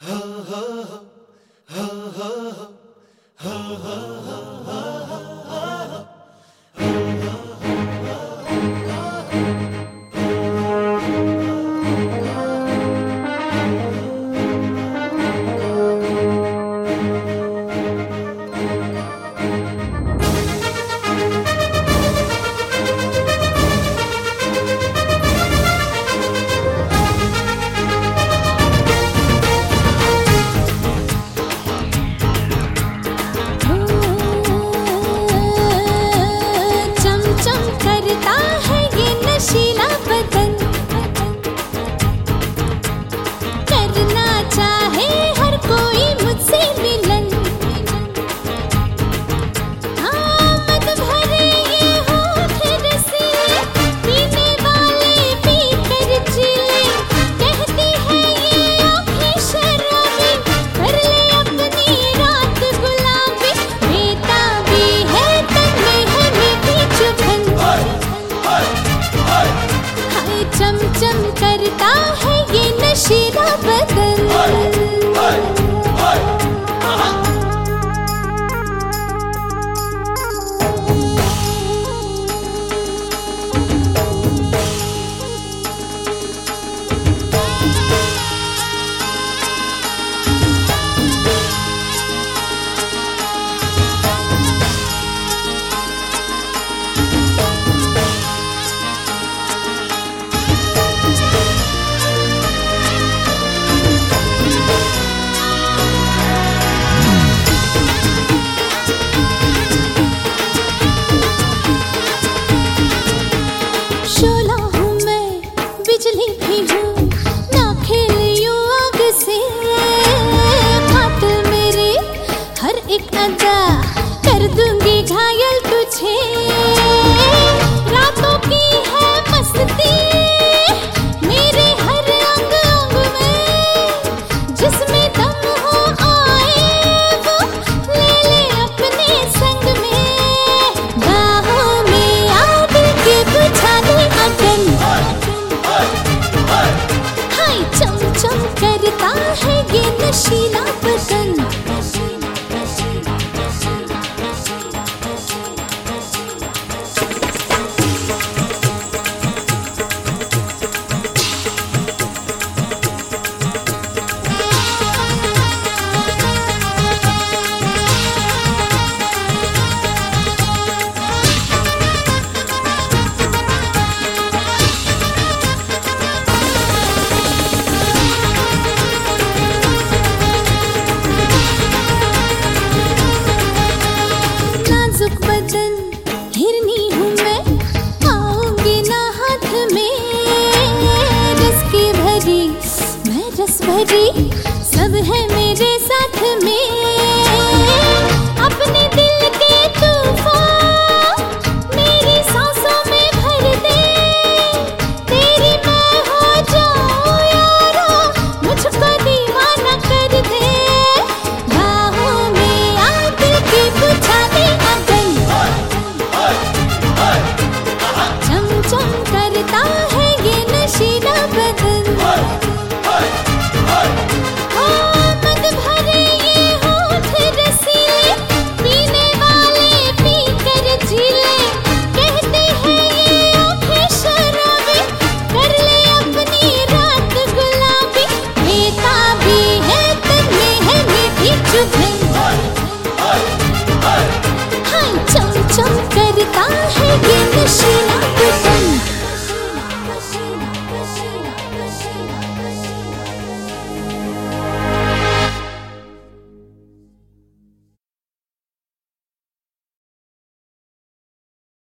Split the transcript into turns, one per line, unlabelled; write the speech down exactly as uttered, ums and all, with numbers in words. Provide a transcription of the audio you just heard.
चमचम करता है ये नशीला बदन। शोला हूँ मैं, बिजली भी हूँ, ना खेलियो आग से। कातिल मेरे हर एक अदा, कर दूंगी घायल तुझे। रातों की है मस्ती मेरे हर अंग अंग में, जिसमें दम हो आए वो ले ले अपने संग में। बाहों में आ दिल के बुझा दे अगन। हाय चमचम करता है ये नशीला बदन। नाजुक बदन हिरनी हूँ मैं, आऊंगी ना हाथ में। रस की भरी मैं रस भरी, सब है मेरे साथ में। अपने दिल के तूफान मेरी सांसों में भर दे। तेरी मैं हो जाऊं यारा, मुझको दीवाना कर दे। बाहों में आ दिल की बुझा दे अगन। चमचम करता है ये नशीला बदन। ओ मद भरे ये होठ रसीले, पीने वाले पी कर झीले। कहते हैं ये आँखें शराबी, कर ले अपनी रात गुलाबी। बेताबी है तन में है मीठी चुभन। हाय चमचम करता है ये नशीला